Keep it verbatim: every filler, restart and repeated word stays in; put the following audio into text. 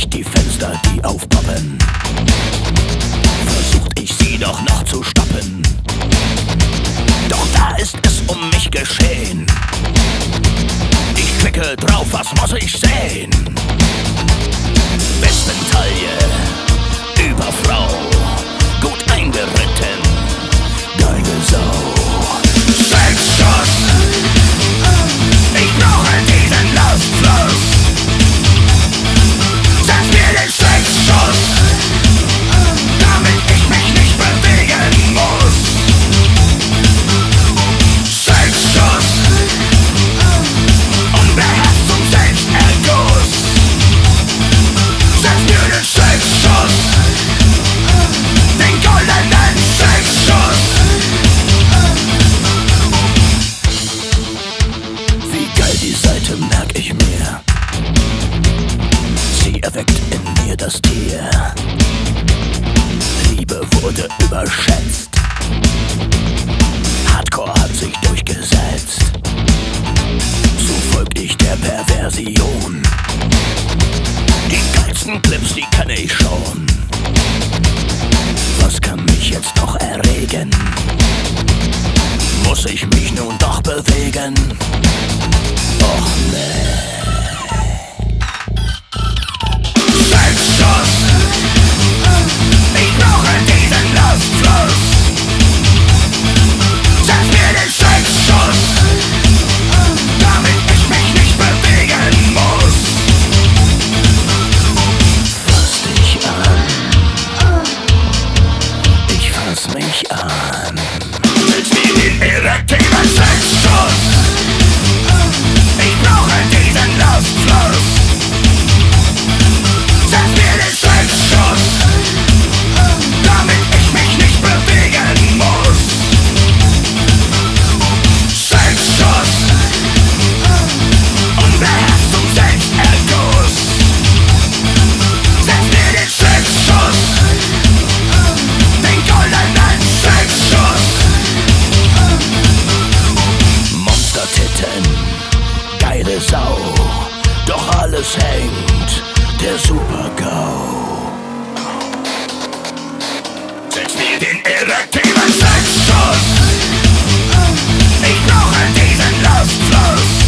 ich die Fenster, die aufpoppen. Versucht ich sie doch noch zu stoppen. Doch da ist es um mich geschehen. Ich klicke drauf, was muss ich sehen? Westentaille über Frau, gut eingeritten, geile Sau. Sexschuss, ich brauche diesen Luftfluss. Sag mir den Sexschuss, damit ich mich nicht bewegen muss. Sexschuss, unbeherrscht zum Selbsterguss. Sag mir den Sexschuss, den goldenen Sexschuss. Wie geil die Seite merk ich mir. Sie erweckt in mir das Tier. Liebe wurde überschätzt. Hardcore hat sich durchgesetzt. So folgt ich der Perversion. Die geilsten Clips, die kenn ich schon. Was kann mich jetzt noch erregen? Muss ich mich nun doch bewegen? Och nee. Sexschuss, ich brauche diesen Luftfluss. Sag mir den Sexschuss, damit ich mich nicht bewegen muss. Fass dich an, ich fass mich an. Willst du den erektiven Sexschuss? Ich brauche diesen Luftfluss. Sag mir den Sexschuss, damit ich mich nicht bewegen muss. Sexschuss, unbeherrscht zum Selbsterguss. Sag mir den Sexschuss, den goldenen Sexschuss. Monstertitten, geile Sau, doch alles hängt der Super-GAU. Setz mir den erektiven Sexschuss, ich brauche diesen Luftfluss.